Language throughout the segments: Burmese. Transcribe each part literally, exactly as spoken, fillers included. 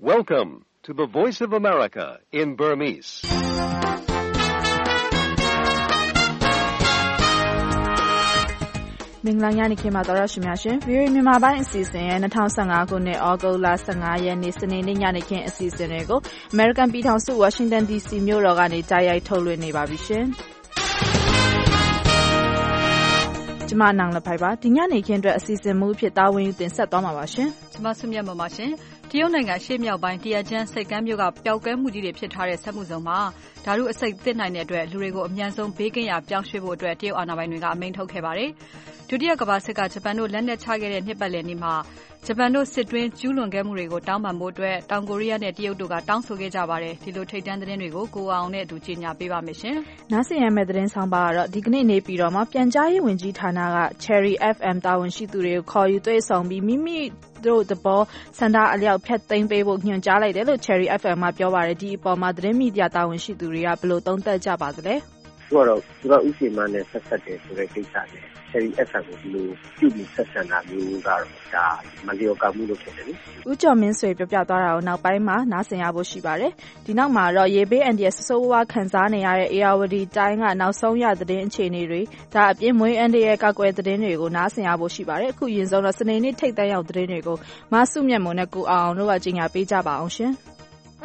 Welcome to the Voice of America in Burmese. ။မင်္ဂလာညနေခင်းပါတော်ရရှိများရှင်။ ဗွီအိုအေ မြန်မာပိုင်းအစီအစဉ်ရဲ့၂၀၁၅ခုနှစ်ဩဂုတ်လ၁၅ရက်နေ့စနေနေ့ညနေခင်းအစီအစဉ်တွေကို American ပြည်ထောင်စု Washington ဒီ စီ မြို့တော်ကနေတိုက်ရိုက်ထုတ်လွှင့်နေပါပြီရှင်။ကျမနန်းလဖိုင်ပါဒီညနေခင်းအတွက်အစီအစဉ်မူအဖြစ်တာဝန်ယူတင်ဆက်သွားမှာပါရှင်။ကျမဆုမြတ်မပါရှင်။တရုတ်နိုင်ငံရှေ့မြောက်ပိုင်းတရကျန်းစိတ်ကမ်းမြို့ကပျောက်ကွဲမှုကြီးတွေဖြစ်ထားတဲ့ဆက်မှုစုံမှာဓာတုအဆိပ်သင့်နိုင်တဲ့အတွက်လူတွေကိုအမြန်ဆုံးဘေးကင်းရာပြောင်းရွှေ့ဖို့အတွက်တရုတ်အာဏာပိုင်တွေကအမိန့်ထုတ်ခဲ့ပါတယ်။ဒုတိယကမ္ဘာစစ်ကဂျပန်တို့လက်နက်ချခဲ့တဲ့နှစ်ပတ်လည်နေ့မှာဂျပန်တို့စစ်တွင်းကျူးလွန်ခဲ့မှုတွေကိုတောင်းပန်ဖို့အတွက်တောင်ကိုရီးယားနဲ့တရုတ်တို့ကတောင်းဆိုခဲ့ကြပါတယ်။ဒီလိုထိပ်တန်းသတင်းတွေကိုကိုအောင်နဲ့အတူကြီးညာပေးပါမယ်ရှင်။နားဆင်ရမယ့်သတင်းဆောင်ပါကတော့ဒီကနေ့နေပြည်တော်မှာပြန်ကြားရေးဝန်ကြီးဌာနက Cherry အက်ဖ် အမ် တာဝန်ရှိသူတွေကိုခေါ်ယူတွေ့ဆုံပြီးမိမိတို့တဘောစန္ဒအလျောက်ဖျက်သိမ်းပေးဖို့ညွှန်ကြားလိုက်တယ်လို့ Cherry အက်ဖ် အမ် ကပြောပါတယ်။ဒီအပေါ်မှာသတင်းမီဒီယာတာဝန်ရှိသူတွေကဘယ်လိုသုံးသပ်ကြပါသလဲ။သူကတော့သူကဥပဒေမှနဲ့ဆက်ဆက်တယ်ဆိုတဲ့ကိစ္စနဲ့Cherry အက်ဖ် အမ် ကိုဒီလိုပြုပြီးဆက်ဆံတာမျိုးကတော့ဒါမလျော်ကမှုလို့ဖြစ်တယ်လေ။ဦးကျော်မင်းဆွေပြောပြသွားတာကိုနောက်ပိုင်းမှာနားဆင်ရဖို့ရှိပါတယ်။ဒီနောက်မှာတော့ရေဘေးအန္တရာယ်ဆိုးဝါးခံစားနေရတဲ့အေရဝတီတိုင်းကနောက်ဆုံးရသတင်းအခြေအနေတွေဒါအပြင်မွေးအန္တရာယ်ကောက်ွယ်သတင်းတွေကိုနားဆင်ရဖို့ရှိပါတယ်။အခုရင်ဆုံးတော့စနေနေ့ထိပ်တန်းရောက်သတင်းတွေကိုမဆုမြတ်မွန်နဲ့ကိုအောင်အောင်တို့ကကြီးညာပေးကြပါအောင်ရှင်။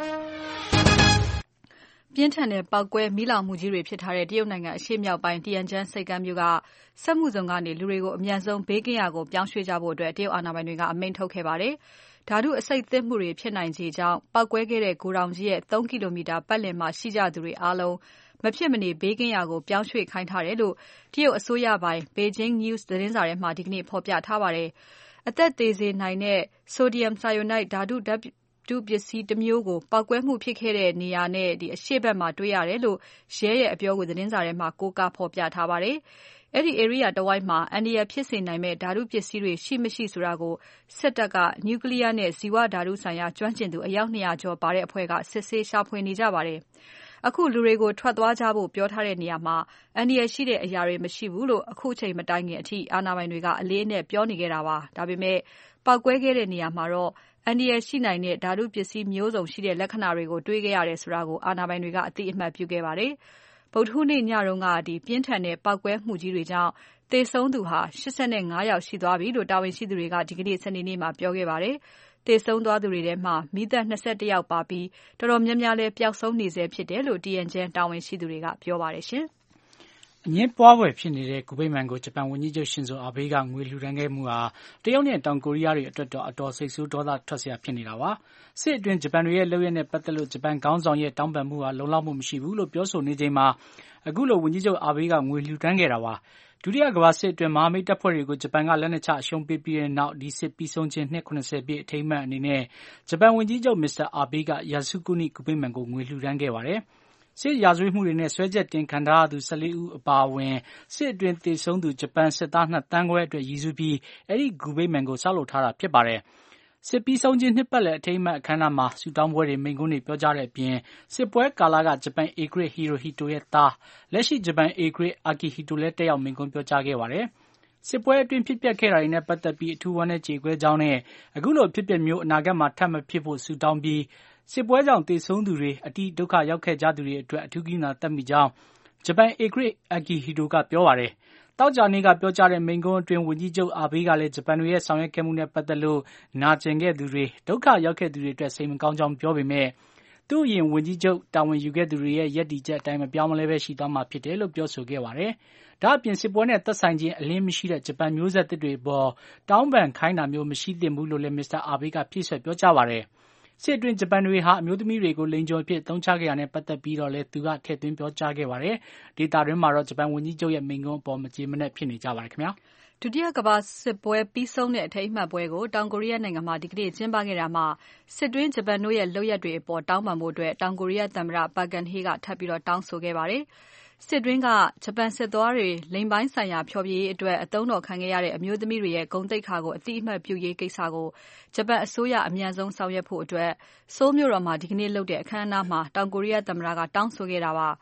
ပြင်းထန်တဲ့ပောက်ကွဲမီးလောင်မှုကြီးတွေဖြစ်ထားတဲ့တရုတ်နိုင်ငံအရှေ့မြောက်ပိုင်းတီယန်ကျန်းစိတ်ကမ်းမြို့ကစက်မှုဇုံကနေလူတွေကိုအမြန်ဆုံးဘေးကင်းရာကိုပြောင်းရွှေ့ကြဖို့အတွက်တရုတ်အာဏာပိုင်တွေကအမိန့်ထုတ်ခဲ့ပါတယ်။ဓာတုအဆိပ်သင့်မှုတွေဖြစ်နိုင်ခြေကြောင့်ပောက်ကွဲခဲ့တဲ့ဂိုဒေါင်ကြီးရဲ့သုံးကီလိုမီတာပတ်လည်မှာရှိကြသူတွေအားလုံးမဖြစ်မနေဘေးကင်းရာကိုပြောင်းရွှေ့ခိုင်းထားတယ်လို့တရုတ်အစိုးရပိုင် Beijing News သတင်းစာထဲမှာဒီကနေ့ဖော်ပြထားပါတယ်။အသက်သေစေနိုင်တဲ့ Sodium cyanide ဓာတုဓာတ်ဒုပစ္စည်းတစ်မျိုးကိုပောက်ကွဲမှုဖြစ်ခဲ့တဲ့နေရာနဲ့ဒီအရှေ့ဘက်မှာတွေ့ရတယ်လို့ရဲရဲ့အပြောကိုသတင်းစာထဲမှာကိုးကားဖော်ပြထားပါတယ်။အဲ့ဒီ area တဝိုက်မှာအန္တရာယ်ဖြစ်စေနိုင်မဲ့ဓာတုပစ္စည်းတွေရှိမရှိဆိုတာကိုစစ်တပ်ကနျူကလ িয়ার နဲ့ဇီဝဓာတုဆိုင်ရာကျွမ်းကျင်သူအယောက်၂ရာကျော်ပါတဲ့အဖွဲ့ကစစ်ဆေးရှာဖွေနေကြပါတယ်။အခုလူတွေကိုထွက်သွားကြဖို့ပြောထားတဲ့နေရာမှာအန္တရာယ်ရှိတဲ့အရာတွေမရှိဘူးလို့အခုချိန်မတိုင်ခင်အထိအာဏာပိုင်တွေကအလေးအနက်ပြောနေခဲ့တာပါ။ဒါပေမဲ့ပောက်ကွဲခဲ့တဲ့နေရာမှာတော့အန္တရာယ်ရှိနိုင်တဲ့ဓာတုပစ္စည်းမျိုးစုံရှိတဲ့လက္ခဏာတွေကိုတွေ့ခဲ့ရတယ်ဆိုတာကိုအာဏာပိုင်တွေကအသိအမှတ်ပြုခဲ့ပါတယ်။ဗုဒ္ဓဟူးနေ့ညတုန်းကဒီပြင်းထန်တဲ့ပောက်ကွဲမှုကြီးတွေကြောင့်သေဆုံးသူဟာ၈၅ယောက်ရှိသွားပြီလို့တာဝန်ရှိသူတွေကဒီကနေ့စနေနေ့မှာပြောခဲ့ပါတယ်။သေဆုံးသွားသူတွေထဲမှာမိသက်၂၁ယောက်ပါပြီးတော်တော်များများလည်းပျောက်ဆုံးနေဆဲဖြစ်တယ်လို့တီယန်ကျန်းတာဝန်ရှိသူတွေကပြောပါတယ်ရှင်။အငင်းပွားဖွယ်ဖြစ်နေတဲ့ဂူဗိမာန်ကိုဂျပန်ဝန်ကြီးချုပ်ရှင်ဇိုအာဘေးကငွေလှူဒါန်းခဲ့မှုဟာတရုတ်နဲ့တောင်ကိုရီးယားတွေအတွက်တော့အတော်စိတ်ဆိုးဒေါသထွက်စရာဖြစ်နေတာပါ။စစ်အတွင်းဂျပန်တွေရဲ့လုပ်ရက်နဲ့ပတ်သက်လို့ဂျပန်ခေါင်းဆောင်ရဲ့တောင်းပန်မှုဟာလုံလောက်မှုမရှိဘူးလို့ပြောဆိုနေချိန်မှာအခုလိုဝန်ကြီးချုပ်အာဘေးကငွေလှူဒါန်းခဲ့တာပါ။ဒုတိယကမ္ဘာစစ်အတွင်းမဟာမိတ်တပ်ဖွဲ့တွေကိုဂျပန်ကလက်နက်ချအရှုံးပေးပြီးတဲ့နောက်ဒီစစ်ပြီးဆုံးခြင်းနှစ်၇၀ပြည့်အထိမ်းအမှတ်အနေနဲ့ဂျပန်ဝန်ကြီးချုပ်မစ္စတာအာဘေးကယာစုကုနိဂူဗိမာန်ကိုငွေလှူဒါန်းခဲ့ပါတယ်။စစ်ရာဇဝတ်မှုတွေနဲ့ဆွဲချက်တင်ခံထားရသူ၁၄ဦးအပါအဝင်စစ်အတွင်းသေဆုံးသူဂျပန်စစ်သား၂သန်းခွဲအတွက်ရည်စူးပြီးအဲ့ဒီဂူဗိမာန်ကိုဆောက်လုပ်ထားတာဖြစ်ပါတယ်။စစ်ပြီးဆုံးခြင်းနှစ်ပတ်လည်အထိမ်းအမှတ်အခမ်းအနားမှာဆူတောင်းပွဲတွေမိန့်ခွန်းတွေပြောကြားတဲ့အပြင်စစ်ပွဲကာလကဂျပန်အေဂရစ်ဟီရိုဟီတိုရဲ့သားလက်ရှိဂျပန်အေဂရစ်အာကီဟီတိုလည်းတက်ရောက်မိန့်ခွန်းပြောကြားခဲ့ပါတယ်။စစ်ပွဲအတွင်းဖြစ်ပျက်ခဲ့တာတွေနဲ့ပတ်သက်ပြီးအထူးဝမ်းနည်းကြေကွဲကြောင်းနဲ့အခုလိုဖြစ်ပျက်မျိုးအနာဂတ်မှာထပ်မဖြစ်ဖို့ဆူတောင်းပြီးစစ်ပွဲကြောင့်သေဆုံးသူတွေအတိဒုက္ခရောက်ခဲ့ကြသူတွေအတွက်အထူးကရုဏာသက်မိကြောင်းဂျပန်အေဂရစ်အာကီဟီတိုကပြောပါတယ်။တောက်ကြနေ့ကပြောကြားတဲ့မိန့်ခွန်းအတွင်းဝန်ကြီးချုပ်အာဘေးကလည်းဂျပန်တွေရဲ့ဆောင်ရွက်ခဲ့မှုနဲ့ပတ်သက်လို့နာကျင်ခဲ့သူတွေဒုက္ခရောက်ခဲ့သူတွေအတွက်စိတ်မကောင်းကြောင်းပြောပေမဲ့သူ့အရင်ဝန်ကြီးချုပ်တာဝန်ယူခဲ့သူတွေရဲ့ရည်တည်ချက်အတိုင်းမပြောင်းမလဲပဲရှိသွားမှာဖြစ်တယ်လို့ပြောဆိုခဲ့ပါတယ်။ဒါ့အပြင်စစ်ပွဲနဲ့သက်ဆိုင်ခြင်းအလင်းမရှိတဲ့ဂျပန်မျိုးဆက်သစ်တွေပေါ်တောင်းပန်ခိုင်းတာမျိုးမရှိသင့်ဘူးလို့လည်းမစ္စတာအာဘေးကဖြည့်ဆွတ်ပြောကြားပါတယ်။စစ်အတွင်းဂျပန်တွေဟာအမျိုးသမီးတွေကိုလိင်ကျော်အဖြစ်အသုံးချခဲ့တာနဲ့ပတ်သက်ပြီးတော့လည်းသူကထည့်သွင်းပြောကြားခဲ့ပါတယ်။ဒေတာတွင်းမှာတော့ဂျပန်ဝန်ကြီးချုပ်ရဲ့မိန့်ခွန်းအပေါ်မကျေမနပ်ဖြစ်နေကြပါတယ်ခင်ဗျာ။ဒုတိယကမ္ဘာစစ်ပွဲပြီးဆုံးတဲ့အထိမ်းအမှတ်ပွဲကိုတောင်ကိုရီးယားနိုင်ငံမှာဒီကနေ့ကျင်းပခဲ့တာမှာစစ်တွင်းဂျပန်တို့ရဲ့လုပ်ရက်တွေအပေါ်တောင်းပန်ဖို့အတွက်တောင်ကိုရီးယားသမ္မတပါဂန်ဟေးကထပ်ပြီးတော့တောင်းဆိုခဲ့ပါတယ်။စစ်တွင်းကဂျပန်စစ်သားတွေလိင်ပိုင်းဆိုင်ရာဖျော်ဖြေရေးအတွက်အသုံးတော်ခံခဲ့ရတဲ့အမျိုးသမီးတွေရဲ့ဂုဏ်သိက္ခာကိုအတိအမှတ်ပြုရေးကိစ္စကိုဂျပန်အစိုးရအမြန်ဆုံးဆောင်ရွက်ဖို့အတွက်ဆိုးလ်မြို့တော်မှာဒီကနေ့လုပ်တဲ့အခမ်းအနားမှာတောင်ကိုရီးယားသမ္မတကတောင်းဆိုခဲ့တာပါ။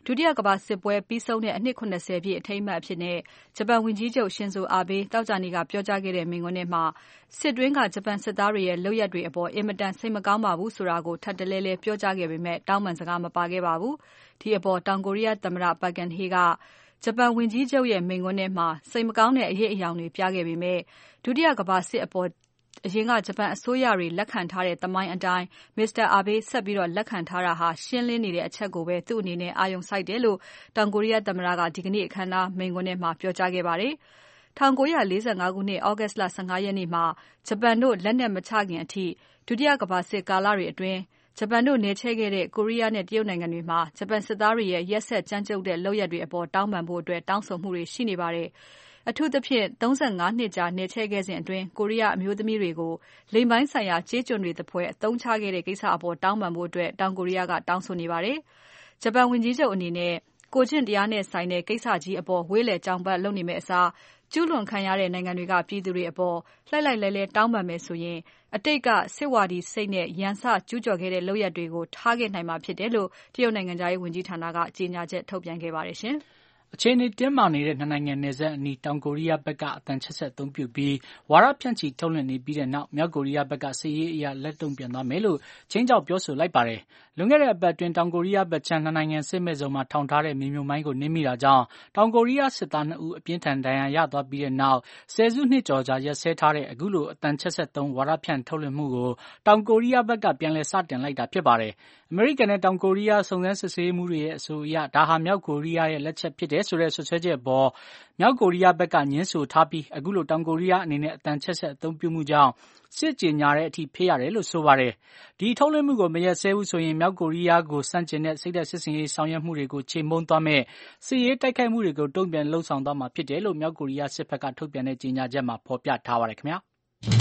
ဒုတိယကမ္ဘာစစ်ပွဲပြီးဆုံးတဲ့အနှစ်၇၀ပြည့်အထိမ်းအမှတ်အဖြစ်နဲ့ဂျပန်ဝန်ကြီးချုပ် Shinzo Abe သောကြာနေ့ကပြောကြားခဲ့တဲ့မိန့်ခွန်းထဲမှာစစ်တွင်းကဂျပန်စစ်သားတွေရဲ့လုပ်ရပ်တွေအပေါ်အင်မတန်စိတ်မကောင်းပါဘူးဆိုတာကိုထပ်တလဲလဲပြောကြားခဲ့ပေမဲ့တောင်းပန်စကားမပါခဲ့ပါဘူး။ဒီအပေါ်တောင်ကိုရီးယားသမ္မတ Park Geun-hye ကဂျပန်ဝန်ကြီးချုပ်ရဲ့မိန့်ခွန်းထဲမှာစိတ်မကောင်းတဲ့အရေးအယောင်တွေပြခဲ့ပေမဲ့ဒုတိယကမ္ဘာစစ်အပေါ်အရင်ကဂျပန်အစိုးရတွေလက်ခံထားတဲ့သမိုင်းအတိုင်း Mr. Abe ဆက်ပြီးတော့လက်ခံထားတာဟာရှင်းလင်းနေတဲ့အချက်ကိုပဲသူ့အနေနဲ့အာရုံစိုက်တယ်လို့တောင်ကိုရီးယားသမ္မတကဒီကနေ့အခမ်းအနားမိန့်ခွန်းထဲမှာပြောကြားခဲ့ပါတယ်။၁၉၄၅ခုနှစ် August လ ၁၅ရက်နေ့မှာဂျပန်တို့လက်နက်မချခင်အထိဒုတိယကမ္ဘာစစ်ကာလတွေအတွင်းဂျပန်တို့နေချဲခဲ့တဲ့ကိုရီးယားနဲ့တရုတ်နိုင်ငံတွေမှာဂျပန်စစ်သားတွေရဲ့ရက်စက်ကြမ်းကြုတ်တဲ့လုပ်ရပ်တွေအပေါ်တောင်းပန်ဖို့အတွက်တောင်းဆိုမှုတွေရှိနေပါတယ်။အထူးသဖြင့်၃၅နှစ်ကြာနေချဲခဲ့စဉ်အတွင်းကိုရီးယားအမျိုးသမီးတွေကိုလိင်ပိုင်းဆိုင်ရာကြေးကျွန်တွေသဖွယ်အသုံးချခဲ့တဲ့ကိစ္စအပေါ်တောင်းပန်ဖို့အတွက်တောင်ကိုရီးယားကတောင်းဆိုနေပါတယ်။ဂျပန်ဝန်ကြီးချုပ်အနေနဲ့ကိုကျင့်တရားနဲ့ဆိုင်တဲ့ကိစ္စကြီးအပေါ်ဝေးလည်ကြောင်ပတ်လုပ်နေမယ့်အစားကျူးလွန်ခံရတဲ့နိုင်ငံတွေကပြည်သူတွေအပေါ်လှိုက်လှိုက်လဲလဲတောင်းပန်မယ်ဆိုရင်အတိတ်ကစစ်ဝါဒီစိတ်နဲ့ရန်စကျူးကျော်ခဲ့တဲ့လုပ်ရပ်တွေကိုထားခဲ့နိုင်မှာဖြစ်တယ်လို့တရုတ်နိုင်ငံသားရေးဝန်ကြီးဌာနကကြေညာချက်ထုတ်ပြန်ခဲ့ပါတယ်ရှင်။အခြေအနေတင်းမာနေတဲ့နှစ်နိုင်ငံနယ်စပ်အနီးတောင်ကိုရီးယားဘက်ကအသံချဲ့စက်အသုံးပြုပြီးဝါဒဖြန့်ချီထုတ်လွှင့်နေပြီးတဲ့နောက်မြောက်ကိုရီးယားဘက်ကစစ်ရေးအရလက်တုံ့ပြန်သွားမယ်လို့ချင်းချောက်ပြောဆိုလိုက်ပါတယ်။လွန်ခဲ့တဲ့အပတ်အတွင်းတောင်ကိုရီးယားဘက်ခြမ်းနှစ်နိုင်ငံစစ်မဲ့စုံမှာထောင်ထားတဲ့မြေမြုပ်မိုင်းကိုနင်းမိတာကြောင့်တောင်ကိုရီးယားစစ်သားနှစ်ဦးအပြင်းထန်ဒဏ်ရာရသွားပြီးတဲ့နောက်ဆယ်စုနှစ်ကျော်ကြာရက်စဲထားတဲ့အခုလိုအသံချဲ့စက်သုံးဝါဒဖြန့်ထုတ်လွှင့်မှုကိုတောင်ကိုရီးယားဘက်ကပြန်လည်စတင်လိုက်တာဖြစ်ပါတယ်။အမေရိကန်နဲ့တောင်ကိုရီးယားစုံစမ်းစစ်ဆေးမှုတွေရဲ့အဆိုအရဒါဟာမြောက်ကိုရီးယားရဲ့လက်ချက်ဖြစ်တယ်ဆိုတဲ့ဆွဆွဲချက်ပေါ်မြောက်ကိုရီးယားဘက်ကညှင်းဆိုထားပြီးအခုလိုတောင်ကိုရီးယားအနေနဲ့အတန်ချက်ဆက်အသုံးပြုမှုကြောင့်စစ်ကြေညာတဲ့အထိဖြစ်ရတယ်လို့ဆိုပါတယ်။ဒီထုတ်လွှင့်မှုကိုမရက်စဲဘူးဆိုရင်မြောက်ကိုရီးယားကိုစန့်ကျင်တဲ့စိတ်သက်စစ်စင်ရေးဆောင်ရွက်မှုတွေကိုချေမှုန်းသွားမဲ့စစ်ရေးတိုက်ခိုက်မှုတွေကိုတုံ့ပြန်လှုံ့ဆော်သွားမှာဖြစ်တယ်လို့မြောက်ကိုရီးယားစစ်ဘက်ကထုတ်ပြန်တဲ့ကြေညာချက်မှာဖော်ပြထားပါတယ်ခင်ဗျာ။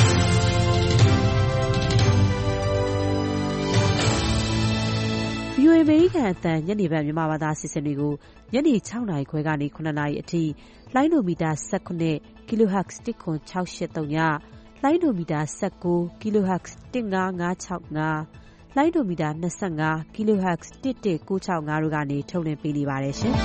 ဗွီအိုအေ အမေရိကန်အသံညနေပိုင်းမြန်မာဘာသာအစီအစဉ်တွေကိုညနေ၆နာရီခွဲကနေ၇နာရီအထိလိုင်းဒိုမီတာ၁၇ kHz တစ်ခွန်၆၈၃ညလိုင်းဒိုမီတာ၁၉ kHz တစ်၅၅၆၅လိုင်းဒိုမီတာ၂၅ kHz တစ်၁၉၆၅တို့ကနေထုတ်လွှင့်ပေးနေပါတယ်ရှင်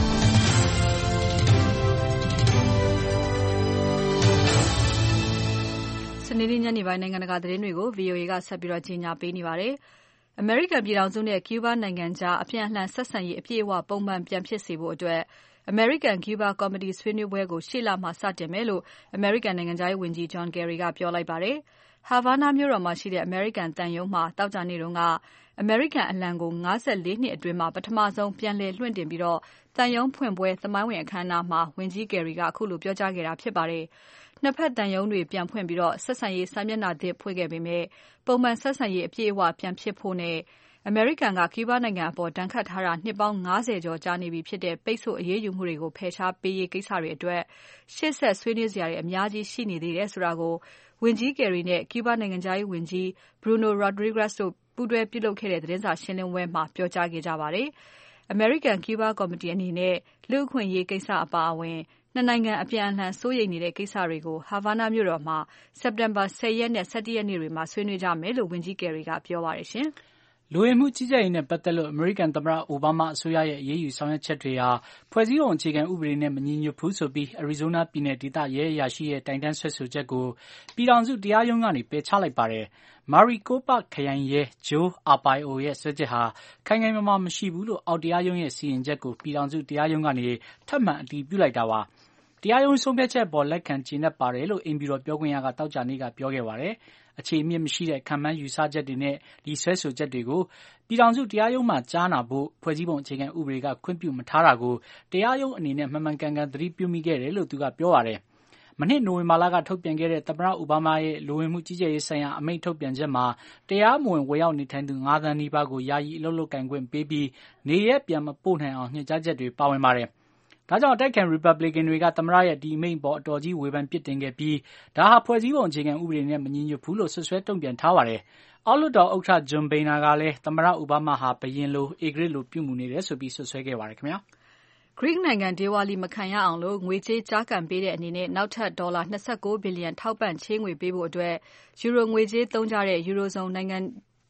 ။စနေနေ့ညနေပိုင်းနိုင်ငံတကာသတင်းတွေကို ဗွီအိုအေ ကဆက်ပြီးတော့ကြီးညာပေးနေပါတယ်။အမေရိကန်ပြည်ထောင်စုနဲ့ကျူးဘားနိုင်ငံကြားအပြန်အလှန်ဆက်ဆံရေးအပြည့်အဝပုံမှန်ပြန်ဖြစ်စေဖို့အတွက်အမေရိကန်ကျူးဘားကော်မတီဆွေးနွေးပွဲကိုရှေ့လမှာစတင်မယ်လို့အမေရိကန်နိုင်ငံသားရေးဝန်ကြီး John Kerry ကပြောလိုက်ပါတယ်။ Havana မြို့တော်မှာရှိတဲ့အမေရိကန်သံရုံးမှာတောက်ကြနေ့တုန်းကအမေရိကန်အလံကို၅၄နှစ်အတွင်းမှာပထမဆုံးပြန်လည်လွှင့်တင်ပြီးတော့သံရုံးဖွင့်ပွဲသမိုင်းဝင်အခမ်းအနားမှာဝန်ကြီး Kerry ကအခုလိုပြောကြားခဲ့တာဖြစ်ပါတယ်။နှစ်ဖက်တန်ယုံတွေပြန်ဖွင့်ပြီးတော့ဆက်ဆံရေးစာမျက်နှာသစ်ဖွင့်ခဲ့ပေမဲ့ပုံမှန်ဆက်ဆံရေးအပြည့်အဝပြန်ဖြစ်ဖို့နဲ့အမေရိကန်ကကျူးဘားနိုင်ငံအပေါ်ဒဏ်ခတ်ထားတာနှစ်ပေါင်း၅၀ကျော်ကြာနေပြီဖြစ်တဲ့ပိတ်ဆို့အရေးယူမှုတွေကိုဖယ်ရှားပေးရေးကိစ္စတွေအတွက်ရှေ့ဆက်ဆွေးနွေးစရာတွေအများကြီးရှိနေသေးတယ်ဆိုတာကိုဝန်ကြီး Kerry နဲ့ကျူးဘားနိုင်ငံသားရေးဝန်ကြီး Bruno Rodriguez တို့ပူးတွဲပြုလုပ်ခဲ့တဲ့သတင်းစာရှင်းလင်းပွဲမှာပြောကြားခဲ့ကြပါတယ်။အမေရိကန်ကျူးဘားကော်မတီအနေနဲ့လူ့အခွင့်အရေးကိစ္စအပါအဝင်နှစ်နိုင်ငံအပြန်အလှန်စိုးရိမ်နေတဲ့ကိစ္စတွေကို Havana မြို့တော်မှာစက်တင်ဘာ၁၀ရက်နဲ့၁၁ရက်နေ့တွေမှာဆွေးနွေးကြမယ်လို့ဝန်ကြီး Kerry ကပြောပါတယ်ရှင်။လူဝင်မှုကြီးကြပ်ရေးနဲ့ပတ်သက်လို့အမေရိကန်သမ္မတအိုဘားမားအစိုးရရဲ့အရေးယူဆောင်ရွက်ချက်တွေဟာဖွဲ့စည်းပုံအခြေခံဥပဒေနဲ့မညီညွတ်ဘူးဆိုပြီးအရီဇိုးနားပြည်နယ်ဒေသရဲအရာရှိရဲ့တိုင်တန်းဆွဲဆိုချက်ကိုပြည်ထောင်စုတရားရုံးကနေပယ်ချလိုက်ပါတယ်။ Maricopa ခရိုင်ရဲ Joe Arpaio ရဲ့စွဲချက်ဟာခိုင်ခိုင်မာမာမရှိဘူးလို့အောက်တရားရုံးရဲ့စီရင်ချက်ကိုပြည်ထောင်စုတရားရုံးကနေထပ်မံအတည်ပြုလိုက်တာပါ။တရားရုံးဆုံးဖြတ်ချက်အပေါ်လက်ခံကျေနပ်ပါတယ်လို့အိမ်ဖြူတော်ပြောခွင့်ရကသောကြာနေ့ကပြောခဲ့ပါတယ်။အခြေအမြစ်မရှိတဲ့ခံမှန်းယူဆချက်တွေနဲ့ဒီဆွဲဆိုချက်တွေကိုပြည်ထောင်စုတရားရုံးမှာကြားနာဖို့ဖွဲ့စည်းပုံအခြေခံဥပဒေကခွင့်ပြုမထားတာကိုတရားရုံးအနေနဲ့မှန်မှန်ကန်ကန်သတိပြုမိခဲ့တယ်လို့သူကပြောပါတယ်။မနှစ်နိုဝင်ဘာလကထုတ်ပြန်ခဲ့တဲ့သမ္မတအိုဘားမားရဲ့လူဝင်မှုကြီးကြပ်ရေးဆိုင်ရာအမိန့်ထုတ်ပြန်ချက်မှာတရားမဝင်ဝင်ရောက်နေထိုင်သူ၅သန်းနီးပါးကိုယာယီအလုပ်လုပ်ကိုင်ခွင့်ပေးပြီးနေရက်ပြန်မပို့နိုင်အောင်ညွှန်ကြားချက်တွေပါဝင်ပါတယ်။ဒါကြောင့်အတိုက်ခံ Republican တွေကသမ္မတရဲ့ဒီအမိန့်ပေါ်အတော်ကြီးဝေဖန်ပြစ်တင်ခဲ့ပြီးဒါဟာဖွဲ့စည်းပုံအခြေခံဥပဒေနဲ့မညီညွတ်ဘူးလို့ဆွဆွဲတုံ့ပြန်ထားပါတယ်။အောက်လွှတ်တော်ဥက္ကဋ္ဌ John Boehner ကလည်းသမ္မတအိုဘားမားဟာဘယင်လိုဧကရာဇ်လိုပြုမူနေတယ်ဆိုပြီးဆွဆွဲခဲ့ပါတယ်ခင်ဗျာ။ Greek နိုင်ငံဒေဝါလီမခံရအောင်လို့ငွေကြေးကျားကန်ပေးတဲ့အနေနဲ့နောက်ထပ်ဒေါ်လာ၂၉ဘီလီယံထောက်ပံ့ချေးငွေပေးဖို့အတွက်ယူရိုငွေကြေးသုံးကြတဲ့ Eurozone နိုင်ငံ